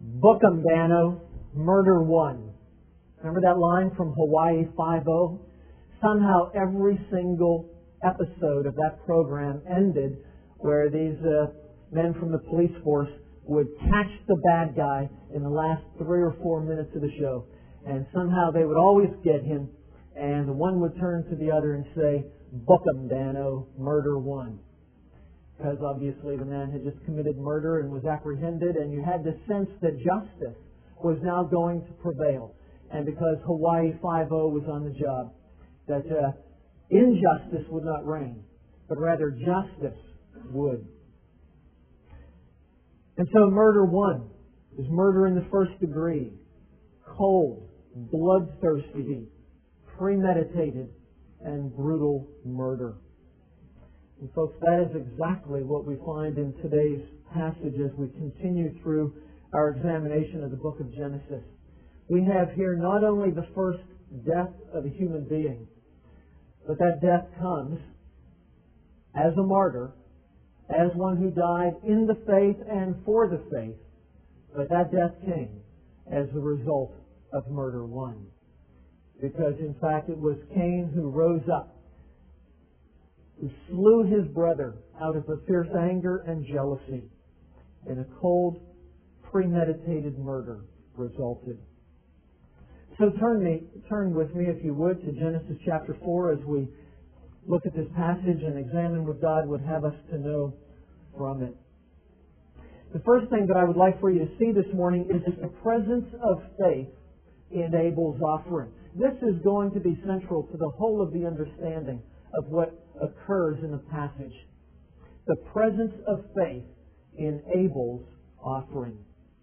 Book 'em, Dano. Murder one. Remember that line from Hawaii Five-0? Somehow every single episode of that program ended where these men from the police force would catch the bad guy in the last 3 or 4 minutes of the show. And somehow they would always get him, and the one would turn to the other and say, "Book 'em, Dano, murder one." Because obviously the man had just committed murder and was apprehended, and you had the sense that justice was now going to prevail. And because Hawaii Five-0 was on the job, that injustice would not reign, but rather justice would. And so murder one is murder in the first degree, cold, bloodthirsty, premeditated, and brutal murder. And folks, that is exactly what we find in today's passage as we continue through our examination of the book of Genesis. We have here not only the first death of a human being, but that death comes as a martyr, as one who died in the faith and for the faith, but that death came as a result of murder one. Because in fact it was Cain who rose up, who slew his brother out of a fierce anger and jealousy, and a cold, premeditated murder resulted. So turn with me, if you would, to Genesis chapter 4 as we look at this passage and examine what God would have us to know from it. The first thing that I would like for you to see this morning is the presence of faith in Abel's offering. This is going to be central to the whole of the understanding of what occurs in the passage. The presence of faith in Abel's offering.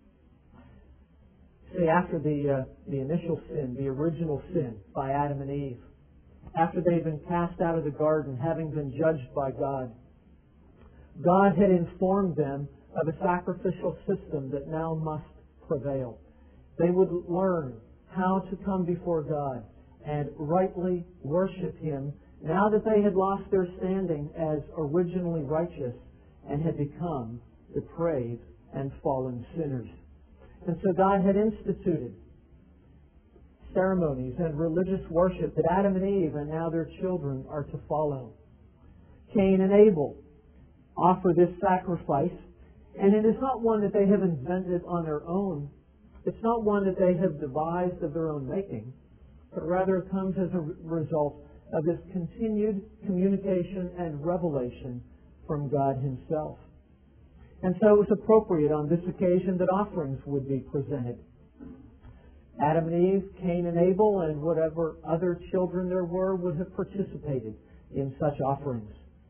See, after the initial sin, the original sin by Adam and Eve, after they've been cast out of the garden, having been judged by God, God had informed them of a sacrificial system that now must prevail. They would learn how to come before God and rightly worship Him now that they had lost their standing as originally righteous and had become depraved and fallen sinners. And so God had instituted ceremonies and religious worship that Adam and Eve and now their children are to follow. Cain and Abel offer this sacrifice, and it is not one that they have invented on their own. It's not one that they have devised of their own making, but rather it comes as a result of this continued communication and revelation from God Himself. And so it was appropriate on this occasion that offerings would be presented. Adam and Eve, Cain and Abel, and whatever other children there were would have participated in such offerings.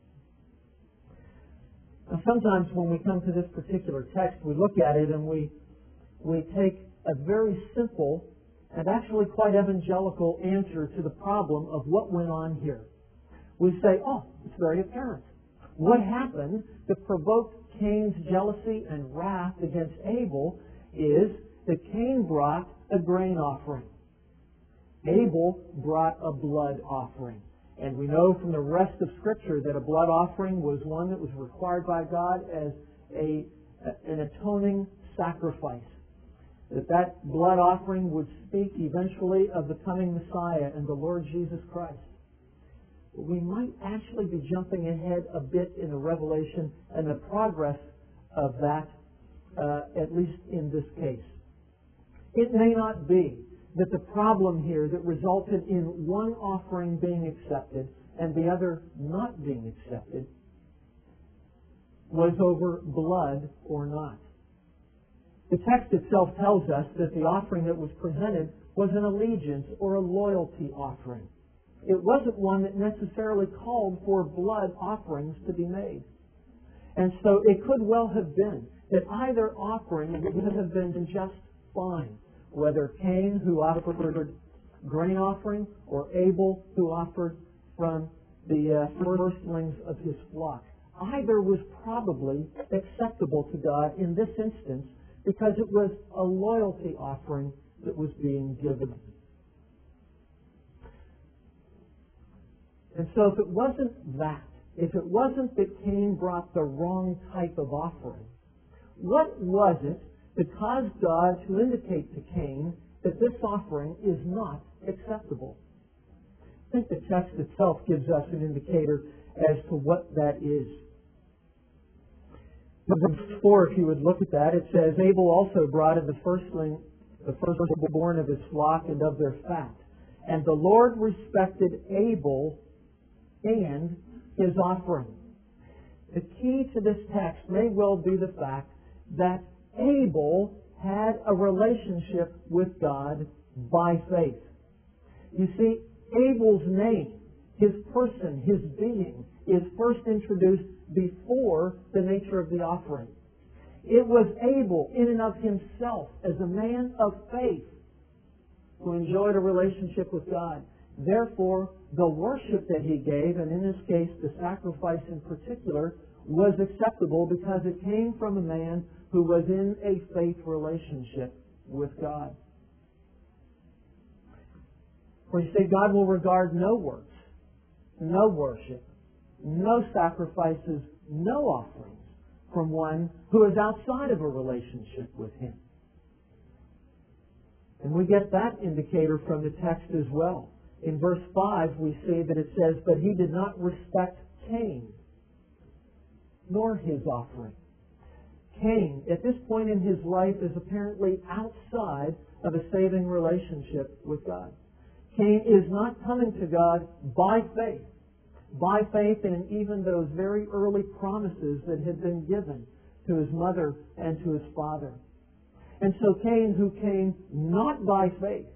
Now, sometimes when we come to this particular text, we look at it and we take a very simple and actually quite evangelical answer to the problem of what went on here. We say, oh, it's very apparent. What happened that provoked Cain's jealousy and wrath against Abel is that Cain brought a grain offering. Abel brought a blood offering. And we know from the rest of Scripture that a blood offering was one that was required by God as an atoning sacrifice. That blood offering would speak eventually of the coming Messiah and the Lord Jesus Christ. We might actually be jumping ahead a bit in the revelation and the progress of that, at least in this case. It may not be that the problem here that resulted in one offering being accepted and the other not being accepted was over blood or not. The text itself tells us that the offering that was presented was an allegiance or a loyalty offering. It wasn't one that necessarily called for blood offerings to be made. And so it could well have been that either offering would have been just fine, whether Cain, who offered grain offering, or Abel, who offered from the firstlings of his flock. Either was probably acceptable to God in this instance because it was a loyalty offering that was being given. And so if it wasn't that, if it wasn't that Cain brought the wrong type of offering, what was it that caused God to indicate to Cain that this offering is not acceptable. I think the text itself gives us an indicator as to what that is. Verse 4, if you would look at that, it says, Abel also brought in the firstborn of his flock and of their fat. And the Lord respected Abel and his offering. The key to this text may well be the fact that Abel had a relationship with God by faith. You see, Abel's name, his person, his being, is first introduced before the nature of the offering. It was Abel, in and of himself, as a man of faith, who enjoyed a relationship with God. Therefore, the worship that he gave, and in this case the sacrifice in particular, was acceptable because it came from a man who was in a faith relationship with God. For you see, God will regard no works, no worship, no sacrifices, no offerings from one who is outside of a relationship with Him. And we get that indicator from the text as well. In verse 5 we see that it says, But he did not respect Cain, nor his offering. Cain, at this point in his life, is apparently outside of a saving relationship with God. Cain is not coming to God by faith in even those very early promises that had been given to his mother and to his father. And so Cain, who came not by faith,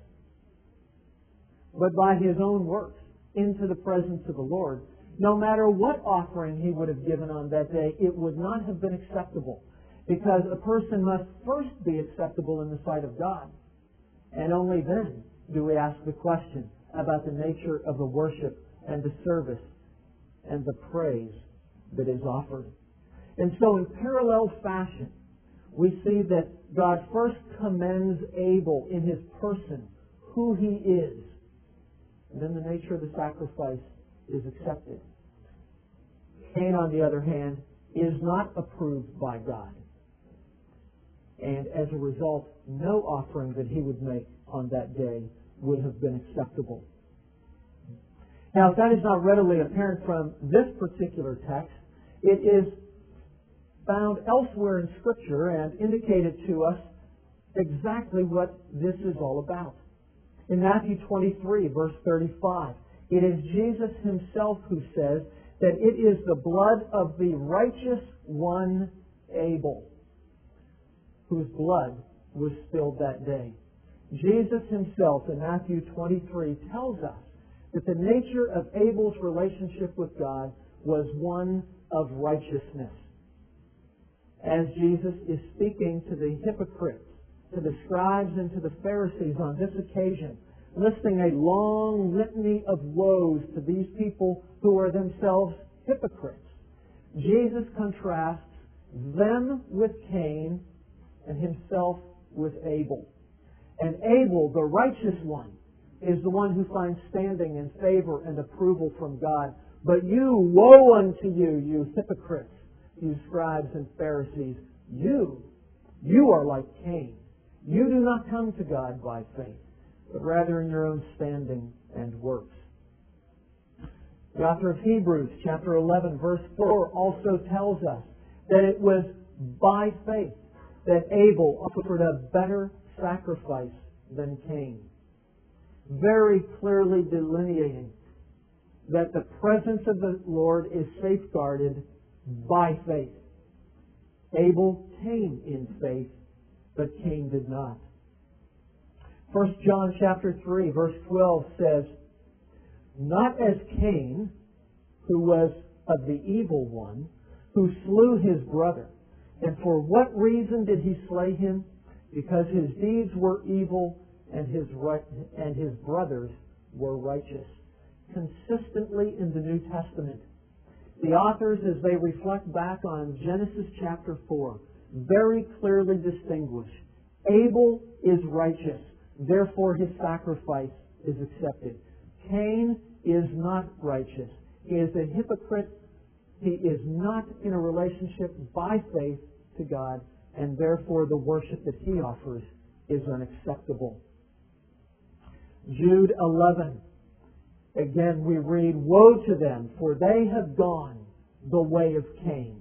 but by his own works into the presence of the Lord, no matter what offering he would have given on that day, it would not have been acceptable. Because a person must first be acceptable in the sight of God. And only then do we ask the question about the nature of the worship and the service and the praise that is offered. And so in parallel fashion, we see that God first commends Abel in his person, who he is. And then the nature of the sacrifice is accepted. Cain, on the other hand, is not approved by God. And as a result, no offering that he would make on that day would have been acceptable. Now, if that is not readily apparent from this particular text, it is found elsewhere in Scripture and indicated to us exactly what this is all about. In Matthew 23, verse 35, it is Jesus himself who says that it is the blood of the righteous one Abel whose blood was spilled that day. Jesus himself in Matthew 23 tells us that the nature of Abel's relationship with God was one of righteousness. As Jesus is speaking to the hypocrites, to the scribes and to the Pharisees on this occasion, listing a long litany of woes to these people who are themselves hypocrites, Jesus contrasts them with Cain and himself with Abel. And Abel, the righteous one, is the one who finds standing and favor and approval from God. But you, woe unto you, you hypocrites, you scribes and Pharisees, you are like Cain. You do not come to God by faith, but rather in your own standing and works. The author of Hebrews, chapter 11, verse 4, also tells us that it was by faith that Abel offered a better sacrifice than Cain, very clearly delineating that the presence of the Lord is safeguarded by faith. Abel came in faith, but Cain did not. 1 John chapter 3, verse 12 says, Not as Cain, who was of the evil one, who slew his brother. And for what reason did he slay him? Because his deeds were evil and his brothers were righteous. Consistently in the New Testament, the authors, as they reflect back on Genesis chapter 4, very clearly distinguish Abel is righteous, therefore his sacrifice is accepted. Cain is not righteous. He is a hypocrite. He is not in a relationship by faith to God, and therefore the worship that he offers is unacceptable. Jude 11. Again, we read, "Woe to them, for they have gone the way of Cain."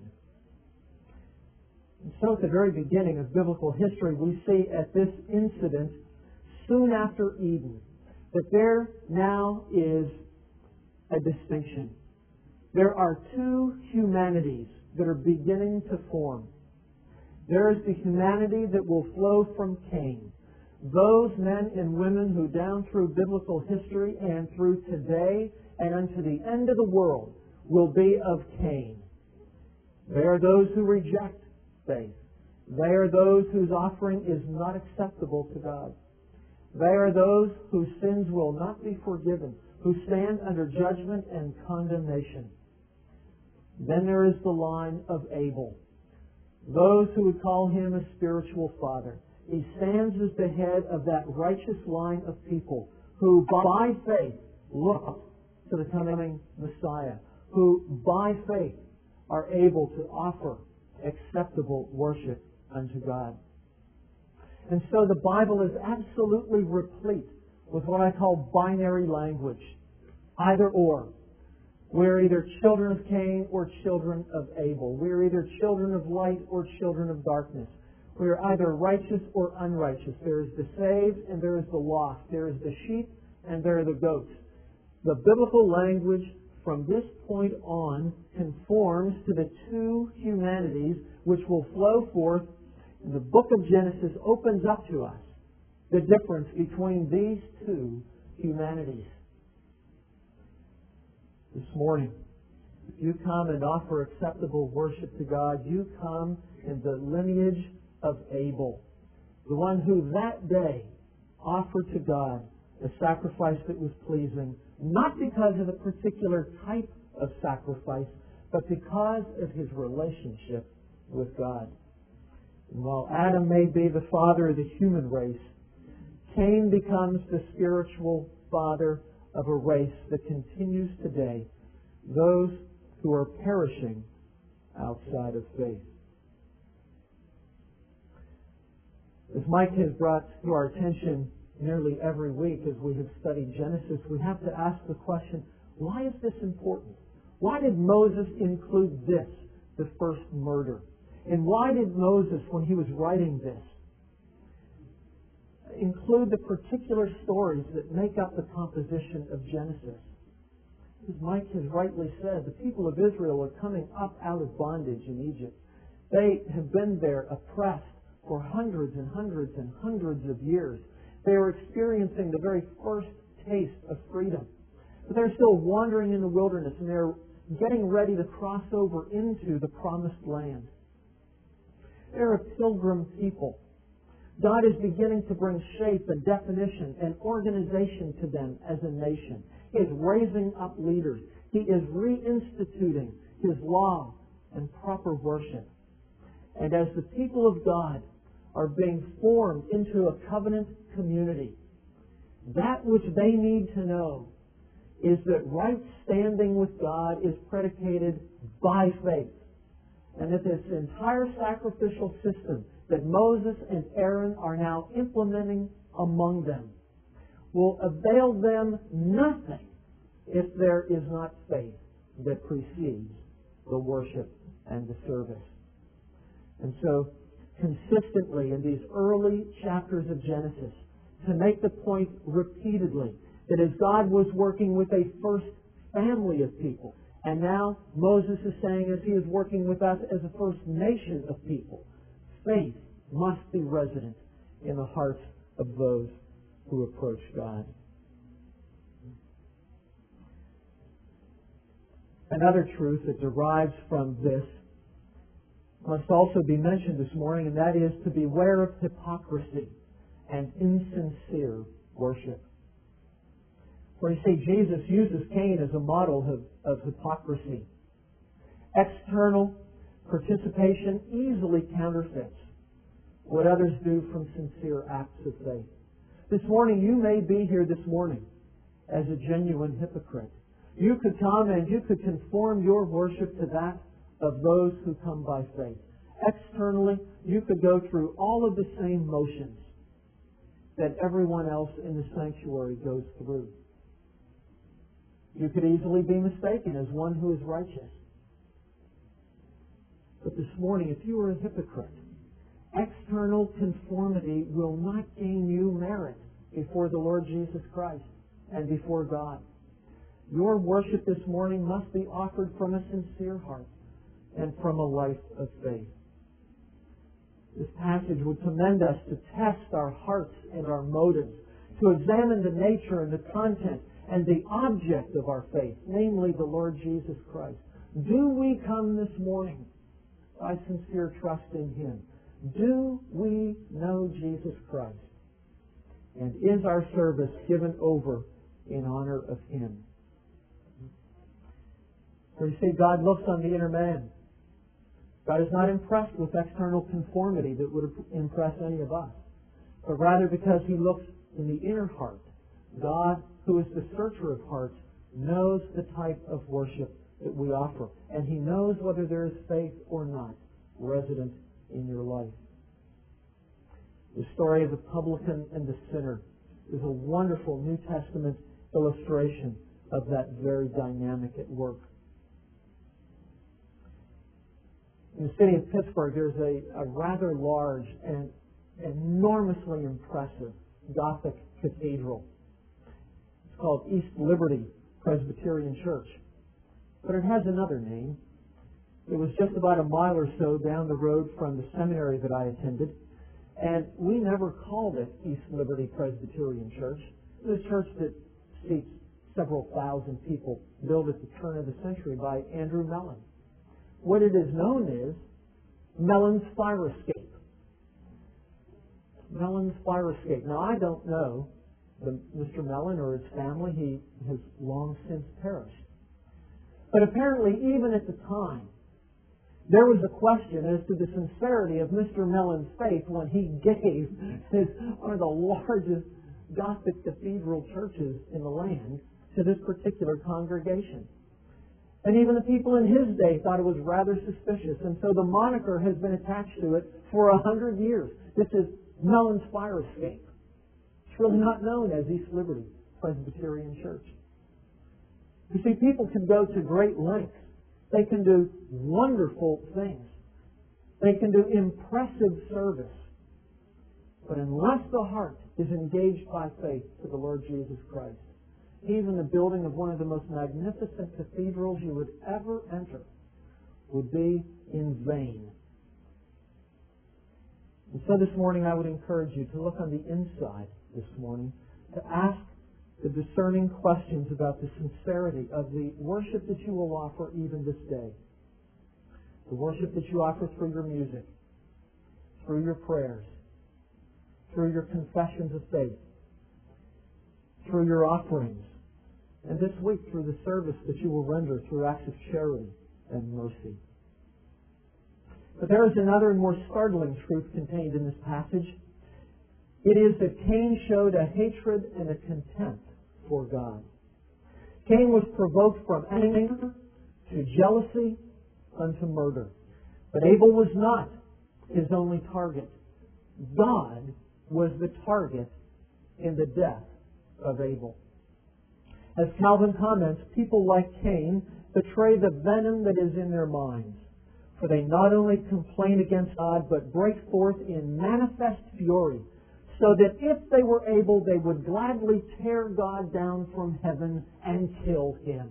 And so at the very beginning of biblical history, we see at this incident, soon after Eden, that there now is a distinction. There are two humanities that are beginning to form. There is the humanity that will flow from Cain. Those men and women who down through biblical history and through today and unto the end of the world will be of Cain. They are those who reject faith. They are those whose offering is not acceptable to God. They are those whose sins will not be forgiven, who stand under judgment and condemnation. Then there is the line of Abel. Those who would call him a spiritual father. He stands as the head of that righteous line of people who by faith look to the coming Messiah, who by faith are able to offer acceptable worship unto God. And so the Bible is absolutely replete with what I call binary language. Either or. We're either children of Cain or children of Abel. We're either children of light or children of darkness. We are either righteous or unrighteous. There is the saved and there is the lost. There is the sheep and there are the goats. The biblical language from this point on conforms to the two humanities which will flow forth. And the book of Genesis opens up to us the difference between these two humanities. This morning, if you come and offer acceptable worship to God, you come in the lineage of Abel, the one who that day offered to God a sacrifice that was pleasing, not because of a particular type of sacrifice, but because of his relationship with God. And while Adam may be the father of the human race, Cain becomes the spiritual father of a race that continues today, those who are perishing outside of faith. As Mike has brought to our attention nearly every week as we have studied Genesis, we have to ask the question, why is this important? Why did Moses include this, the first murder? And why did Moses, when he was writing this, include the particular stories that make up the composition of Genesis? As Mike has rightly said, the people of Israel are coming up out of bondage in Egypt. They have been there oppressed for hundreds and hundreds and hundreds of years. They are experiencing the very first taste of freedom. But they're still wandering in the wilderness, and they're getting ready to cross over into the promised land. They're a pilgrim people. God is beginning to bring shape and definition and organization to them as a nation. He is raising up leaders. He is reinstituting His law and proper worship. And as the people of God are being formed into a covenant community, that which they need to know is that right standing with God is predicated by faith. And that this entire sacrificial system that Moses and Aaron are now implementing among them will avail them nothing if there is not faith that precedes the worship and the service. And so, consistently in these early chapters of Genesis, to make the point repeatedly that as God was working with a first family of people, and now Moses is saying as He is working with us as a first nation of people, faith must be resident in the hearts of those who approach God. Another truth that derives from this must also be mentioned this morning, and that is to beware of hypocrisy and insincere worship. For you see, Jesus uses Cain as a model of hypocrisy. External participation easily counterfeits what others do from sincere acts of faith. This morning, you may be here this morning as a genuine hypocrite. You could come and you could conform your worship to that of those who come by faith. Externally, you could go through all of the same motions that everyone else in the sanctuary goes through. You could easily be mistaken as one who is righteous. But this morning, if you are a hypocrite, external conformity will not gain you merit before the Lord Jesus Christ and before God. Your worship this morning must be offered from a sincere heart and from a life of faith. This passage would commend us to test our hearts and our motives, to examine the nature and the content and the object of our faith, namely the Lord Jesus Christ. Do we come this morning by sincere trust in Him? Do we know Jesus Christ? And is our service given over in honor of Him? For you see, God looks on the inner man. God is not impressed with external conformity that would impress any of us, but rather because He looks in the inner heart. God, who is the searcher of hearts, knows the type of worship that we offer, and He knows whether there is faith or not resident in your life. The story of the publican and the sinner is a wonderful New Testament illustration of that very dynamic at work. In the city of Pittsburgh, there's a rather large and enormously impressive Gothic cathedral. It's called East Liberty Presbyterian Church. But it has another name. It was just about a mile or so down the road from the seminary that I attended, and we never called it East Liberty Presbyterian Church. It was a church that seats several thousand people, built at the turn of the century by Andrew Mellon. What it is known as Mellon's Fire Escape. Mellon's Fire Escape. Now, I don't know Mr. Mellon or his family. He has long since perished. But apparently, even at the time, there was a question as to the sincerity of Mr. Mellon's faith when he gave one of the largest Gothic cathedral churches in the land to this particular congregation. And even the people in his day thought it was rather suspicious. And so the moniker has been attached to it for 100 years. This is Mellon's Fire Escape. It's really not known as East Liberty Presbyterian Church. You see, people can go to great lengths. They can do wonderful things. They can do impressive service. But unless the heart is engaged by faith to the Lord Jesus Christ, even the building of one of the most magnificent cathedrals you would ever enter would be in vain. And so this morning I would encourage you to look on the inside this morning, to ask the discerning questions about the sincerity of the worship that you will offer even this day. The worship that you offer through your music, through your prayers, through your confessions of faith, through your offerings, and this week through the service that you will render through acts of charity and mercy. But there is another and more startling truth contained in this passage. It is that Cain showed a hatred and a contempt for God. Cain was provoked from anger to jealousy unto murder. But Abel was not his only target. God was the target in the death of Abel. As Calvin comments, people like Cain betray the venom that is in their minds, for they not only complain against God, but break forth in manifest fury, so that if they were able, they would gladly tear God down from heaven and kill Him.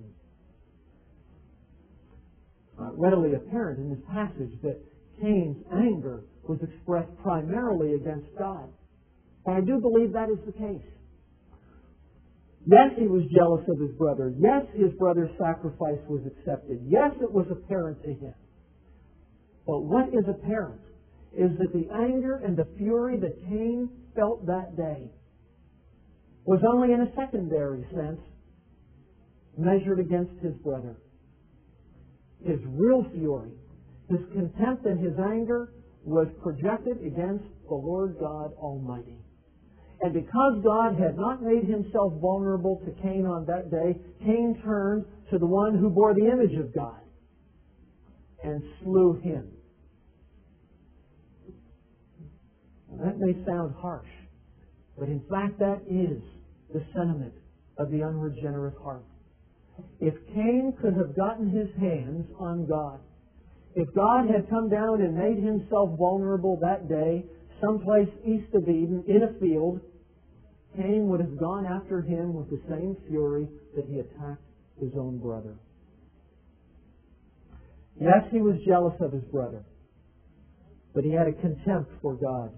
Readily apparent in this passage that Cain's anger was expressed primarily against God. And I do believe that is the case. Yes, he was jealous of his brother. Yes, his brother's sacrifice was accepted. Yes, it was apparent to him. But what is apparent is that the anger and the fury that Cain felt that day was only in a secondary sense measured against his brother. His real fury, his contempt and his anger was projected against the Lord God Almighty. And because God had not made Himself vulnerable to Cain on that day, Cain turned to the one who bore the image of God and slew him. That may sound harsh, but in fact that is the sentiment of the unregenerate heart. If Cain could have gotten his hands on God, if God had come down and made himself vulnerable that day, someplace east of Eden, in a field, Cain would have gone after him with the same fury that he attacked his own brother. Yes, he was jealous of his brother, but he had a contempt for God.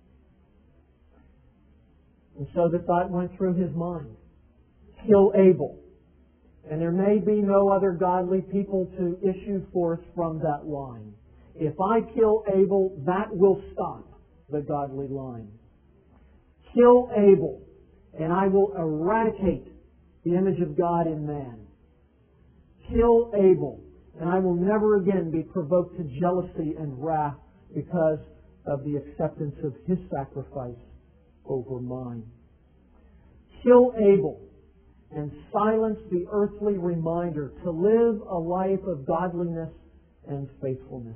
And so the thought went through his mind, kill Abel. And there may be no other godly people to issue forth from that line. If I kill Abel, that will stop the godly line. Kill Abel, and I will eradicate the image of God in man. Kill Abel, and I will never again be provoked to jealousy and wrath because of the acceptance of his sacrifice over mine. Kill Abel, and silence the earthly reminder to live a life of godliness and faithfulness.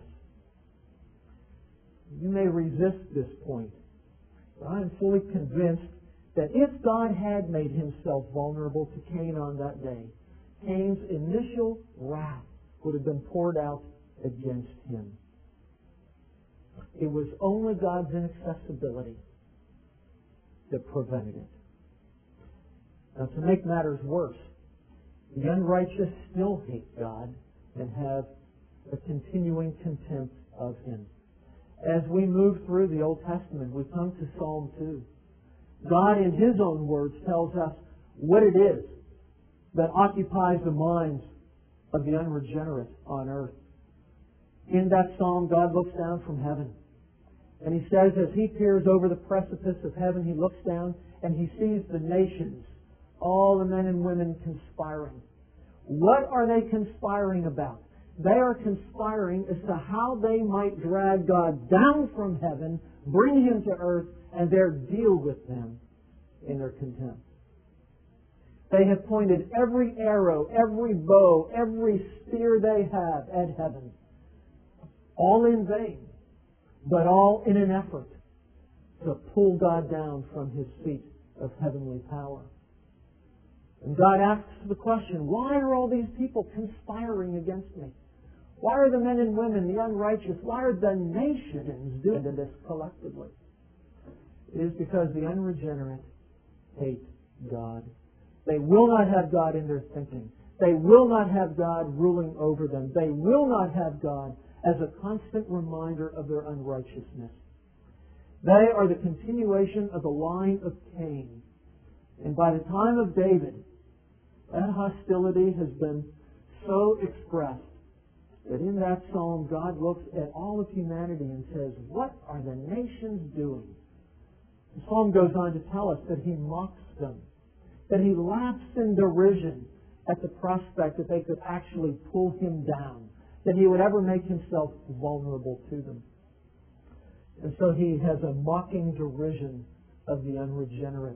You may resist this point, but I am fully convinced that if God had made himself vulnerable to Cain on that day, Cain's initial wrath would have been poured out against him. It was only God's inaccessibility that prevented it. Now, to make matters worse, the unrighteous still hate God and have a continuing contempt of Him. As we move through the Old Testament, we come to Psalm 2. God, in His own words, tells us what it is that occupies the minds of the unregenerate on earth. In that psalm, God looks down from heaven. And He says, as He peers over the precipice of heaven, He looks down and He sees the nations, all the men and women conspiring. What are they conspiring about? They are conspiring as to how they might drag God down from heaven, bring Him to earth, and there deal with them in their contempt. They have pointed every arrow, every bow, every spear they have at heaven. All in vain, but all in an effort to pull God down from His seat of heavenly power. And God asks the question, why are all these people conspiring against me? Why are the men and women, the unrighteous, why are the nations doing this collectively? It is because the unregenerate hate God. They will not have God in their thinking. They will not have God ruling over them. They will not have God as a constant reminder of their unrighteousness. They are the continuation of the line of Cain. And by the time of David, that hostility has been so expressed that in that psalm, God looks at all of humanity and says, what are the nations doing? The psalm goes on to tell us that He mocks them, that He laughs in derision at the prospect that they could actually pull Him down, that He would ever make Himself vulnerable to them. And so He has a mocking derision of the unregenerate.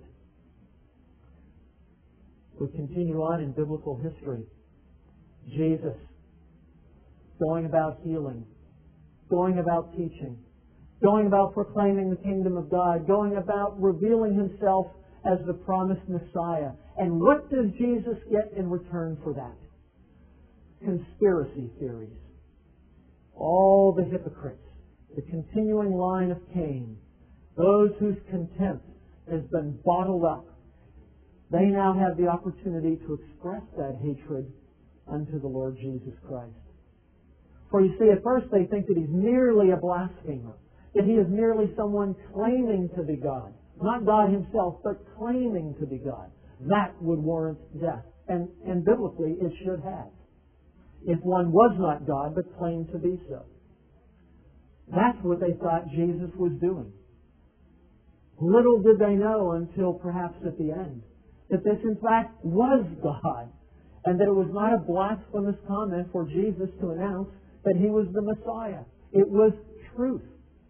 We continue on in biblical history. Jesus, going about healing, going about teaching, going about proclaiming the kingdom of God, going about revealing Himself as the promised Messiah. And what does Jesus get in return for that? Conspiracy theories. All the hypocrites, the continuing line of Cain, those whose contempt has been bottled up, they now have the opportunity to express that hatred unto the Lord Jesus Christ. For you see, at first they think that He's merely a blasphemer, that He is merely someone claiming to be God. Not God Himself, but claiming to be God. That would warrant death. And biblically, it should have. If one was not God, but claimed to be so. That's what they thought Jesus was doing. Little did they know until perhaps at the end that this in fact was God, and that it was not a blasphemous comment for Jesus to announce that He was the Messiah. It was truth.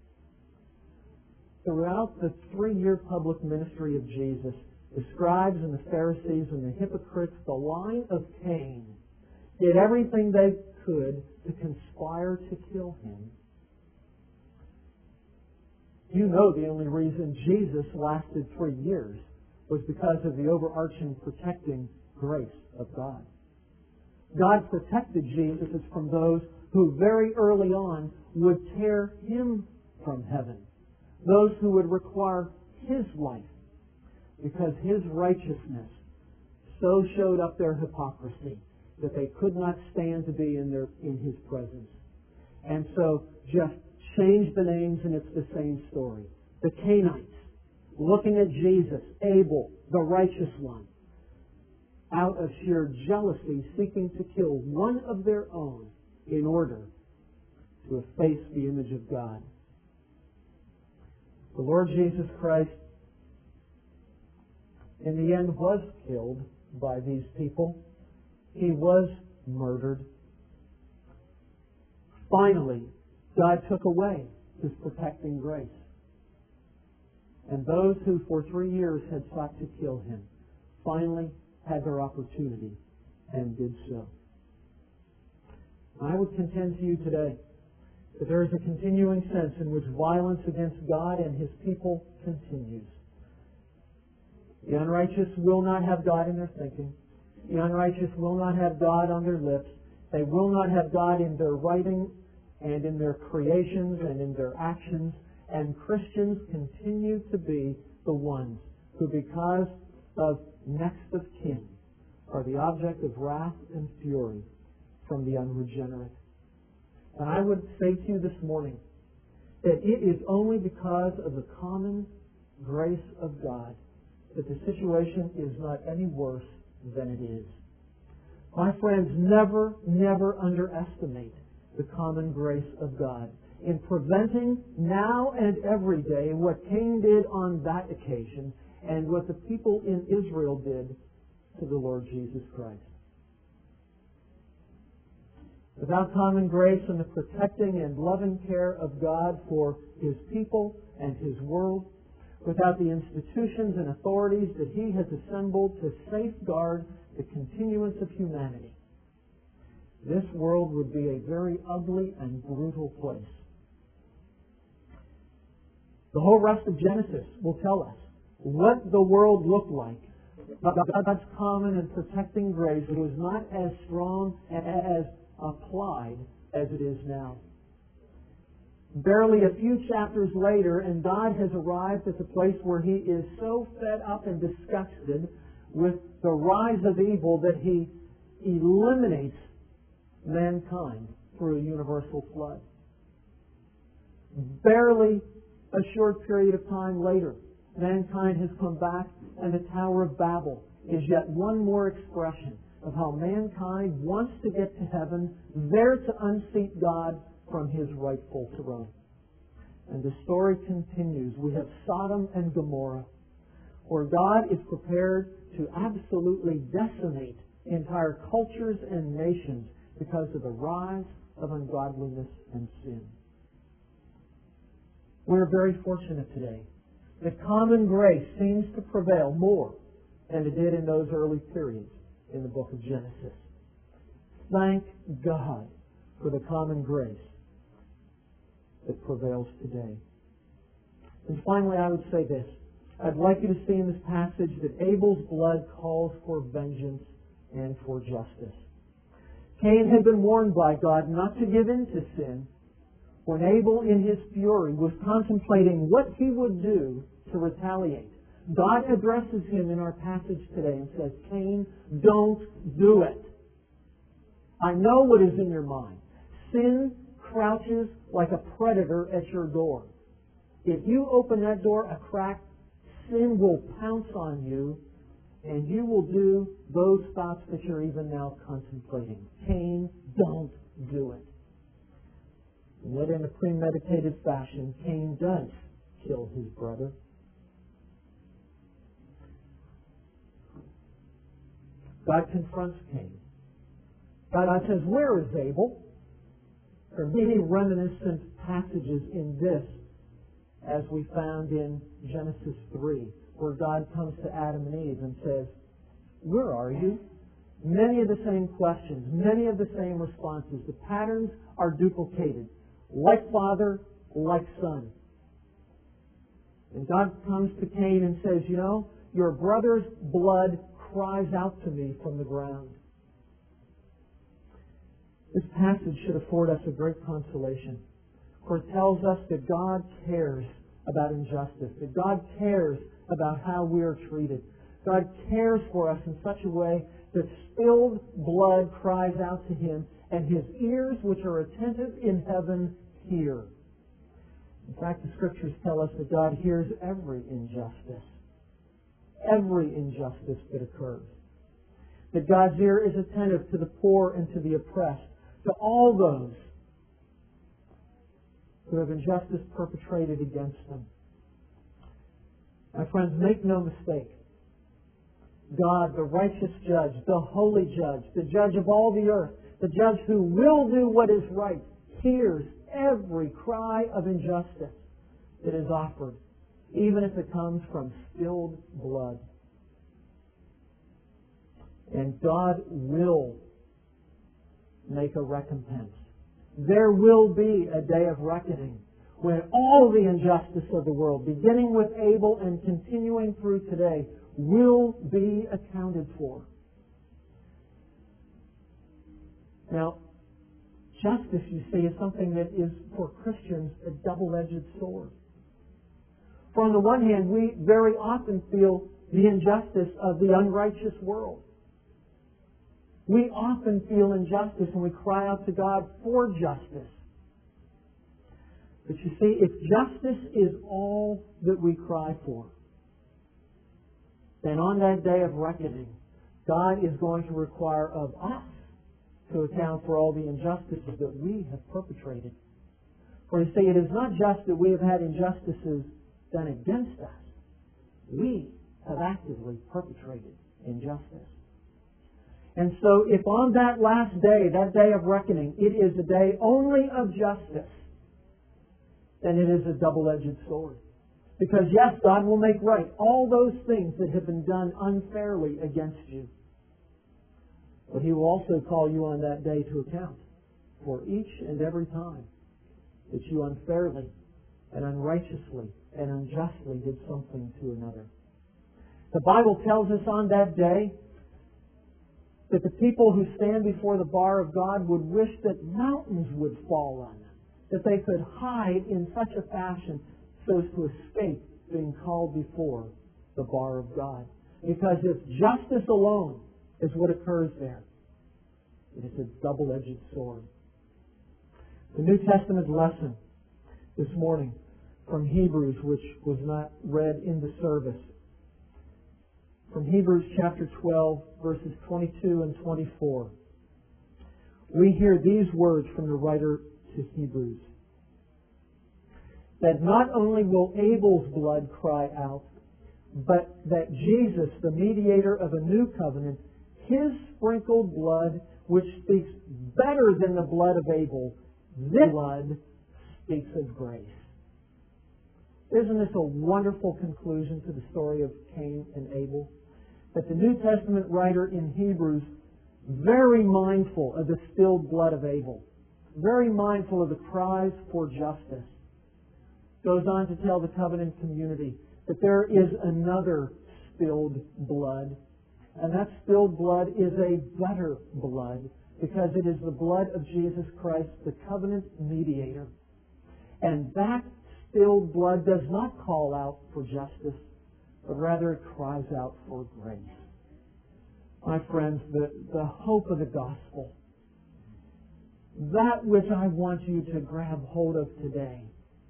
Throughout the 3-year public ministry of Jesus, the scribes and the Pharisees and the hypocrites, the line of Cain, did everything they could to conspire to kill Him. You know the only reason Jesus lasted 3 years was because of the overarching protecting grace of God. God protected Jesus from those who very early on would tear Him from heaven, those who would require His life, because His righteousness so showed up their hypocrisy that they could not stand to be in His presence. And so just change the names and it's the same story. The Cainites, looking at Jesus, Abel, the righteous one, out of sheer jealousy, seeking to kill one of their own in order to efface the image of God. The Lord Jesus Christ, in the end, was killed by these people. He was murdered. Finally, God took away His protecting grace. And those who for 3 years had sought to kill Him finally had their opportunity and did so. I would contend to you today that there is a continuing sense in which violence against God and His people continues. The unrighteous will not have God in their thinking. The unrighteous will not have God on their lips. They will not have God in their writing and in their creations and in their actions. And Christians continue to be the ones who, because of next of kin, are the object of wrath and fury from the unregenerate. And I would say to you this morning that it is only because of the common grace of God that the situation is not any worse than it is. My friends, never, never underestimate the common grace of God in preventing now and every day what Cain did on that occasion and what the people in Israel did to the Lord Jesus Christ. Without common grace and the protecting and loving care of God for His people and His world, without the institutions and authorities that He has assembled to safeguard the continuance of humanity, this world would be a very ugly and brutal place. The whole rest of Genesis will tell us what the world looked like. God's common and protecting grace was not as strong and as applied as it is now. Barely a few chapters later, and God has arrived at the place where He is so fed up and disgusted with the rise of evil that He eliminates mankind through a universal flood. Barely a short period of time later, mankind has come back, and the Tower of Babel is yet one more expression of how mankind wants to get to heaven, there to unseat God from His rightful throne. And the story continues. We have Sodom and Gomorrah, where God is prepared to absolutely decimate entire cultures and nations because of the rise of ungodliness and sin. We're very fortunate today that common grace seems to prevail more than it did in those early periods in the book of Genesis. Thank God for the common grace that prevails today. And finally, I would say this. I'd like you to see in this passage that Abel's blood calls for vengeance and for justice. Cain had been warned by God not to give in to sin when Abel, in his fury, was contemplating what he would do to retaliate. God addresses him in our passage today and says, Cain, don't do it. I know what is in your mind. Sin crouches like a predator at your door. If you open that door a crack, sin will pounce on you, and you will do those thoughts that you're even now contemplating. Cain, don't do it. And yet in a premeditated fashion, Cain does kill his brother. God confronts Cain. God says, where is Abel? There are many reminiscent passages in this, as we found in Genesis 3, where God comes to Adam and Eve and says, where are you? Many of the same questions, many of the same responses. The patterns are duplicated. Like father, like son. And God comes to Cain and says, you know, your brother's blood cries out to me from the ground. This passage should afford us a great consolation, for it tells us that God cares about injustice, that God cares about how we are treated. God cares for us in such a way that spilled blood cries out to Him, and His ears, which are attentive in heaven, hear. In fact, the Scriptures tell us that God hears every injustice that occurs. That God's ear is attentive to the poor and to the oppressed, to all those who have injustice perpetrated against them. My friends, make no mistake. God, the righteous judge, the holy judge, the judge of all the earth, the judge who will do what is right, hears every cry of injustice that is offered, even if it comes from spilled blood. And God will make a recompense. There will be a day of reckoning when all the injustice of the world, beginning with Abel and continuing through today, will be accounted for. Now, justice, you see, is something that is, for Christians, a double-edged sword. For on the one hand, we very often feel the injustice of the unrighteous world. We often feel injustice and we cry out to God for justice. But you see, if justice is all that we cry for, then on that day of reckoning, God is going to require of us to account for all the injustices that we have perpetrated. For you see, it is not just that we have had injustices done against us. We have actively perpetrated injustice. And so if on that last day, that day of reckoning, it is a day only of justice, then it is a double-edged sword. Because yes, God will make right all those things that have been done unfairly against you. But He will also call you on that day to account for each and every time that you unfairly and unrighteously and unjustly did something to another. The Bible tells us on that day that the people who stand before the bar of God would wish that mountains would fall on them, that they could hide in such a fashion so as to escape being called before the bar of God. Because if justice alone is what occurs there, it is a double-edged sword. The New Testament lesson this morning from Hebrews, which was not read in the service, from Hebrews chapter 12, verses 22 and 24, we hear these words from the writer to Hebrews. That not only will Abel's blood cry out, but that Jesus, the mediator of a new covenant, His sprinkled blood, which speaks better than the blood of Abel, this blood speaks of grace. Isn't this a wonderful conclusion to the story of Cain and Abel? That the New Testament writer in Hebrews, very mindful of the spilled blood of Abel, very mindful of the cries for justice, goes on to tell the covenant community that there is another spilled blood. And that spilled blood is a better blood because it is the blood of Jesus Christ, the covenant mediator. And that spilled blood does not call out for justice, but rather it cries out for grace. My friends, the hope of the gospel, that which I want you to grab hold of today,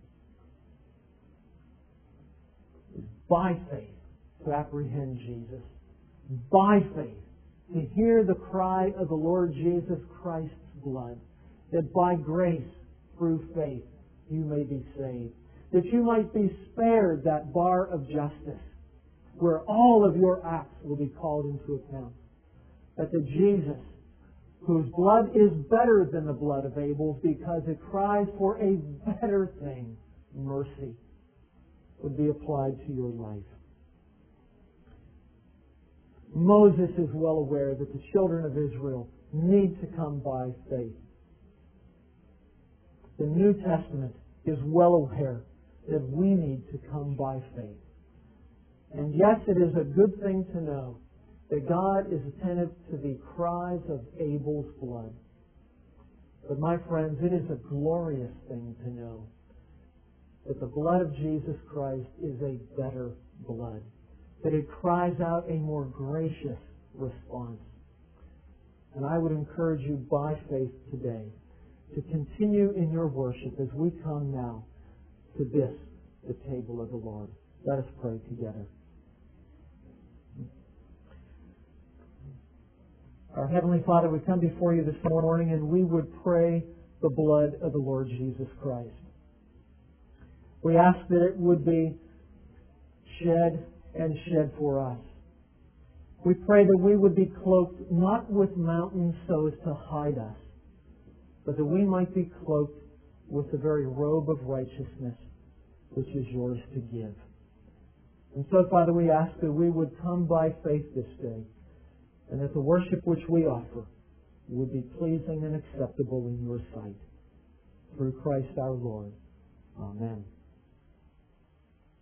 is by faith to apprehend Jesus, by faith to hear the cry of the Lord Jesus Christ's blood, that by grace, through faith, you may be saved, that you might be spared that bar of justice, where all of your acts will be called into account. That the Jesus, whose blood is better than the blood of Abel's because it cries for a better thing, mercy, would be applied to your life. Moses is well aware that the children of Israel need to come by faith. The New Testament is well aware that we need to come by faith. And yes, it is a good thing to know that God is attentive to the cries of Abel's blood. But my friends, it is a glorious thing to know that the blood of Jesus Christ is a better blood, that it cries out a more gracious response. And I would encourage you by faith today to continue in your worship as we come now to this, the table of the Lord. Let us pray together. Our Heavenly Father, we come before you this morning and we would pray the blood of the Lord Jesus Christ. We ask that it would be shed and shed for us. We pray that we would be cloaked not with mountains so as to hide us, but that we might be cloaked with the very robe of righteousness which is yours to give. And so, Father, we ask that we would come by faith this day, and that the worship which we offer would be pleasing and acceptable in your sight. Through Christ our Lord. Amen.